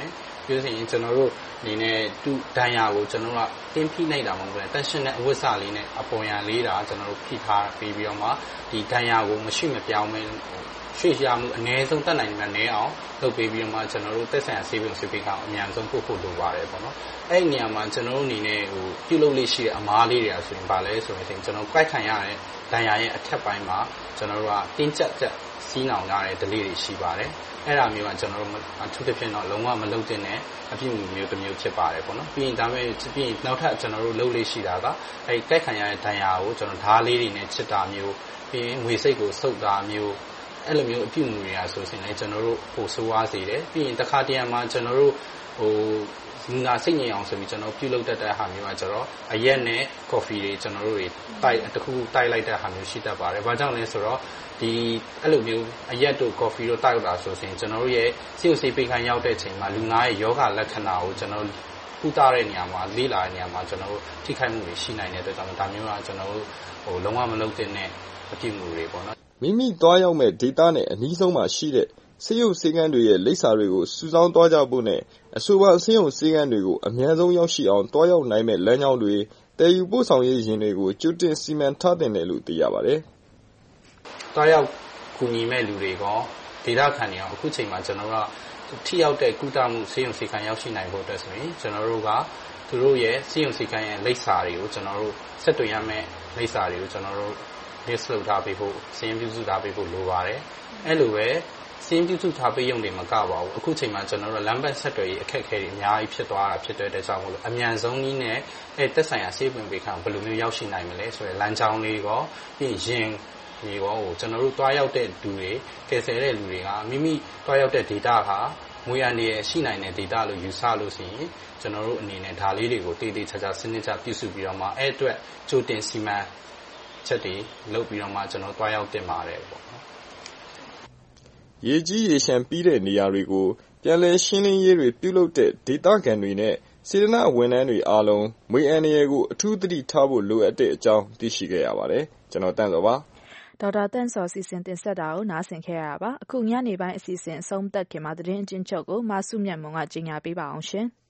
ပြောရင်ကျွန်တော်တို့အနေနဲ့သူ့ဒဏ်ရာကိုကျွန်တော်တို့ကတင်းဖိလိုက်တာမဟုတ်ဘူး။တန်ရှင်းတဲ့အဝတ်စလေးနဲ့အပေါ်ရန်လေးတာကျွန်တော်တို့ဖိထားပြီးပြီးတော့မှဒီဒဏ်ရာကိုမရှိမပြောင်းမဲရွှေ့ရမှုအနည်းဆုံးတက်နိုင်မှနည်းအောင်လုပ်ပေးပြီးတော့မှကျွန်တော်တို့သက်ဆိုင်ရာဆေးရုံဆေးပေးကောင်အများဆုံးပို့ဖို့လိုပါတယ်ပေါ့နော်။အဲ့ဒီနေရာမှာကျွန်တော်တို့အနေနဲ့ဟိုပြုလုပ်လေးရှိတဲ့အမားလေးတွေကဆိုရင်ပါလဲဆိုရင်ကျွန်တော်ကိုက်ခံရတဲ့ဒဏ်ရာရဲ့အထက်ပိုင်းမှာကျွန်တော်တို့ကတင်းကျပ်ကျပ်စီးနှောင်ရတဲ့ delay တွေရှိပါတယ်။အဲ့ဒါမျိုးကကျွန်တော်တို့အထူးသဖြင့်တော့လုံးဝမလုပ်တဲ့အပြုအမူမျိုးတစ်မျိုးဖြစ်ပါတယ်ပေါ့နော်။ပြီးရင်ဒါပေမဲ့ပြီးရင်နောက်ထပ်ကျွန်တော်တို့လုပ်လေးရှိတာကအဲ့ကိုက်ခံရတဲ့ဒဏ်ရာကိုကျွန်တော်ဓားလေးတွေနဲ့ချစ်တာမျိုးပြီးရင်ငွေစိတ်ကိုဆုပ်တာမျိုးအဲ့လိုမျိုးအပြုအမူတွေကဆိုရင်လည်းကျွန်တော်တို့ဟိုဆိုးဝါးစေတယ်ပြီးရင်တစ်ခါတည်းမှာကျွန်တော်တို့ဟိုလူနာစိတ်ငြိမ်အောင်ဆိုပြီးကျွန်တော်ပြုလုပ်တတ်တဲ့ဟာမျိုးကကျတော့အရက်နဲ့ကော်ဖီတွေကျွန်တော်တို့တွေတိုက်တစ်ခုတိုက်လိုက်တဲ့ဟာမျိုးရှိတတ်ပါတယ်။ဘာကြောင့်လဲဆိုတော့ဒီအဲ့လိုမျိုးအရက်တို့ကော်ဖီတို့တိုက်တာဆိုရင်ကျွန်တော်တို့ရဲ့စိတ်စိတ်ပိတ်ခိုင်းရောက်တဲ့အချိန်မှာလူနာရဲ့ယောဂလက္ခဏာကိုကျွန်တော်တို့ပူတာတဲ့နေရာမှာလေးလာတဲ့နေရာမှာကျွန်တော်တို့ထိခိုက်မှုတွေရှိနိုင်တဲ့အတွက်ကြောင့်ဒါမျိုးကကျွန်တော်တို့ဟိုလုံးဝမလုပ်တဲ့အပြုအမူတွေပေါ့နော်။မိမိသွားရောက်မဲ့ဒေတာနဲ့အနည်းဆုံးမှာရှိတဲ့ဆေးရုံဆေးကန်းတွေရဲ့လိပ်စာတွေကိုစုဆောင်းသွားကြဖို့နဲ့အဆိုပါဆေးရုံဆေးကန်းတွေကိုအများဆုံးရောက်ရှိအောင်တွားရောက်နိုင်မဲ့လမ်းကြောင်းတွေတည်ယူပို့ဆောင်ရေးယာဉ်တွေကိုကြိုတင်စီမံထားတင်တယ်လို့သိရပါတယ်။တွားရောက်ကူညီမဲ့လူတွေကဒေတာခံနေအောင်အခုချိန်မှာကျွန်တော်တို့ကထိရောက်တဲ့ကုသမှုဆေးရုံဆေးကန်းရောက်ရှိနိုင်ဖို့အတွက်ဆိုရင်ကျွန်တော်တို့ကသူတို့ရဲ့ဆေးရုံဆေးကန်းရဲ့လိပ်စာတွေကိုကျွန်တော်တို့ဆက်သွယ်ရမယ့်လိပ်စာတွေကိုကျွန်တော်တို့ list လုပ်ထားပေးဖို့စာရင်းပြုစုထားပေးဖို့လိုပါတယ်။အဲ့လိုပဲစင်းပြုစုထားပေးရုံတွေမကပါဘူးအခုချိန်မှာကျွန်တော်တို့လမ်းပတ်ဆက်တွေအခက်အခဲတွေအများကြီးဖြစ်သွားတာဖြစ်တဲ့အတွက်ကြောင့်မို့လို့အမြန်ဆုံးနည်းနဲ့အဲသက်ဆိုင်ရာဆေးပင်ပေးခံဘယ်လိုမျိုးရောက်ရှိနိုင်မလဲဆိုရယ်လမ်းကြောင်းလေးကောပြီးရင်ဒီကောကိုကျွန်တော်တို့တွားရောက်တဲ့လူတွေကယ်ဆယ်တဲ့လူတွေကမိမိတွားရောက်တဲ့ data ဟာငွေအန်တွေရှိနိုင်တဲ့ data လို့ယူဆလို့ရှိရင်ကျွန်တော်တို့အနေနဲ့ဒါလေးတွေကိုတည်တည်ချာချာစနစ်ကျပြုစုပြီးတော့မှအဲ့အတွက်ကြိုတင်စီမံချက်တွေလုပ်ပြီးတော့မှကျွန်တော်တွားရောက်တင်ပါတယ်ပေါ့ရေကြီးရေရှမ်းပြီးတဲ့နေရာတွေကိုပြန်လည်ရှင်းလင်းရေးတွေပြုလုပ်တဲ့ဒေသခံတွေနဲ့စေတနာဝန်ထမ်းတွေအားလုံးမွေအန်ရကိုအထူးသတိထားဖို့လိုအပ်တဲ့အကြောင်းသိရှိခဲ့ရပါတယ်။ကျွန်တော်တန်းစောပါ။ဒေါက်တာတန်းစောစီစဉ်တင်ဆက်တာကိုနားဆင်ခဲ့ရတာပါ။အခုညနေပိုင်းအစီအစဉ်အဆုံးသတ်ခင်မှာသတင်းအကျဉ်းချုပ်ကိုမဆုမြတ်မွန်ကကြေညာပေးပါအောင်ရှင်။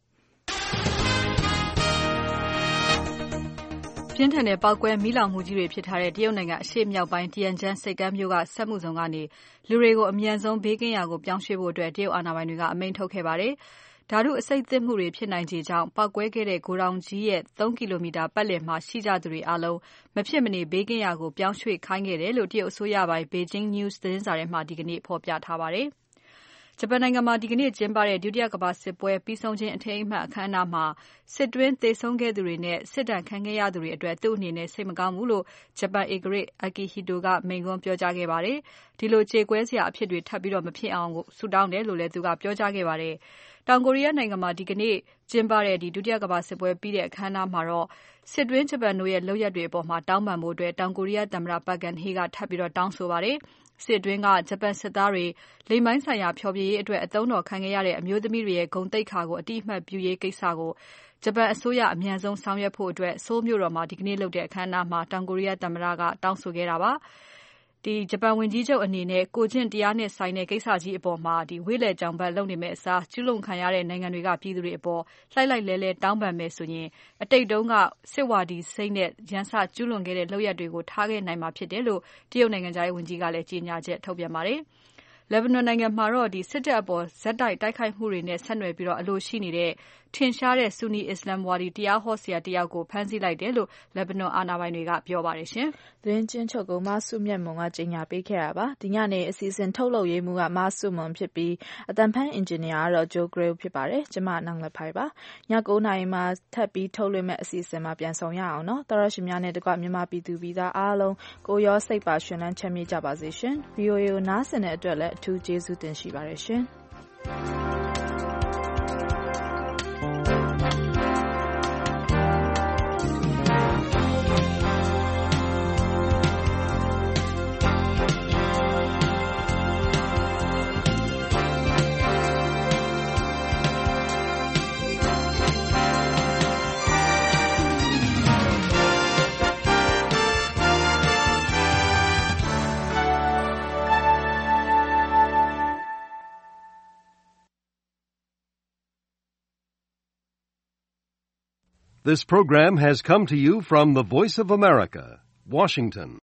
ပြင်းထန်တဲ့ပောက်ကွဲမီးလောင်မှုကြီးတွေဖြစ်ထားတဲ့တရုတ်နိုင်ငံအရှေ့မြောက်ပိုင်းတီယန်ကျန်းဆိပ်ကမ်းမြို့ကစက်မှုဇုံကနေလူတွေကိုအမြန်ဆုံးဘေးကင်းရာကိုပြောင်းရွှေ့ဖို့အတွက်တရုတ်အာဏာပိုင်တွေကအမိန့်ထုတ်ခဲ့ပါတယ်။ဓာတုအဆိပ်သင့်မှုတွေဖြစ်နိုင်ခြေကြောင့်ပောက်ကွဲခဲ့တဲ့ဂိုဒေါင်ကြီးရဲ့သုံးကီလိုမီတာပတ်လည်မှာရှိကြသူတွေအားလုံးမဖြစ်မနေဘေးကင်းရာကိုပြောင်းရွှေ့ခိုင်းခဲ့တယ်လို့တရုတ်အစိုးရပိုင် Beijing News သတင်းစာထဲမှာဒီကနေ့ဖော်ပြထားပါတယ်။ဂျပန်နိုင်ငံမှာဒီကနေ့ကျင်းပတဲ့ဒုတိယကမ္ဘာစစ်ပွဲပြီးဆုံးခြင်းအထိမ်းအမှတ်အခမ်းအနားမှာစစ်တွင်းသေဆုံးခဲ့သူတွေနဲ့စစ်ဒဏ်ခံခဲ့ရသူတွေအတွက်သူ့အနေနဲ့စိတ်မကောင်းဘူးလို့ဂျပန်ဧကရာဇ် Akihito ကမိန့်ခွန်းပြောကြားခဲ့ပါတယ်။ဒီလိုကြေကွဲစရာအဖြစ်တွေထပ်ပြီးတော့မဖြစ်အောင်ဆုတောင်းတယ်လို့လည်းသူကပြောကြားခဲ့ပါတယ်။တောင်ကိုရီးယားနိုင်ငံမှာဒီကနေ့ကျင်းပတဲ့ဒီဒုတိယကမ္ဘာစစ်ပွဲပြီးတဲ့အခမ်းအနားမှာတော့စစ်တွင်းဂျပန်တို့ရဲ့လုပ်ရက်တွေအပေါ်မှာတောင်းပန်ဖို့အတွက်တောင်ကိုရီးယားသမ္မတ Park Geun-hye ကထပ်ပြီးတော့တောင်းဆိုပါတယ်။စစ်တွင်းကဂျပန်စစ်သားတွေလိင်ပိုင်းဆိုင်ရာဖျော်ဖြေရေးအတွက်အသုံးတော်ခံခဲ့ရတဲ့အမျိုးသမီးတွေရဲ့ဂုဏ်သိက္ခာကိုအတိအမှတ်ပြုရေးကိစ္စကိုဂျပန်အစိုးရအမြန်ဆုံးဆောင်ရွက်ဖို့အတွက်ဆိုးလ်မြို့တော်မှာဒီကနေ့လုပ်တဲ့အခမ်းအနားမှာတောင်ကိုရီးယားသမ္မတကတောင်းဆိုခဲ့တာပါ။ဒီဂျပန်ဝန်ကြီးချုပ်အနေနဲ့ကိုကျင့်တရားနဲ့ဆိုင်တဲ့ကိစ္စကြီးအပေါ်မှာဒီဝိလေကြောင်ဘတ်လုပ်နေမဲ့အစားကျူးလွန်ခံရတဲ့နိုင်ငံတွေကပြည်သူတွေအပေါ်လှိုက်လိုက်လဲလဲတောင်းပန်မယ်ဆိုရင်အတိတ်တုန်းကစစ်ဝါဒီစိတ်နဲ့ရန်စကျူးလွန်ခဲ့တဲ့လုပ်ရက်တွေကိုထားခဲ့နိုင်မှာဖြစ်တယ်လို့တရုတ်နိုင်ငံသားရေးဝန်ကြီးကလည်းကြေညာချက်ထုတ်ပြန်ပါတယ်။လက်ဘနွန်နိုင်ငံမှာတော့ဒီစစ်တပ်အပေါ်ဇက်တိုက်တိုက်ခိုက်မှုတွေနဲ့ဆက်နွယ်ပြီးတော့အလိုရှိနေတဲ့ထင်ရှားတဲ့ဆူနီအစ္စလမ်ဝါဒီတရားဟောဆရာတယောက်ကိုဖမ်းဆီးလိုက်တယ်လို့လက်ဘနွန်အာဏာပိုင်တွေကပြောပါတယ်ရှင်။သတင်းကျဉ်းချုပ်ကိုမဆုမြတ်မွန်ကကြေညာပေးခဲ့တာပါ။ဒီညနေအစီအစဉ်ထုတ်လုပ်ရေးမှူးကမဆုမွန်ဖြစ်ပြီးအတန်ဖန်အင်ဂျင်နီယာကတော့ဂျိုဂရိလ်ဖြစ်ပါတယ်။ကျမနောင်လက်ဖိုင်ပါ။ည၉နာရီမှာထပ်ပြီးထုတ်လွှင့်မဲ့အစီအစဉ်မှာပြန်ဆောင်ရအောင်နော်။တော်ရရှိများနဲ့တကွမြန်မာပြည်သူပြည်သားအားလုံးကိုရောစိတ်ပါရှင်လန်းချမ်းမြေ့ကြပါစေရှင်။ V O A ကိုနားဆင်တဲ့အတွက်လည်းအထူးကျေးဇူးတင်ရှိပါတယ်ရှင်။ This program has come to you from the Voice of America, Washington.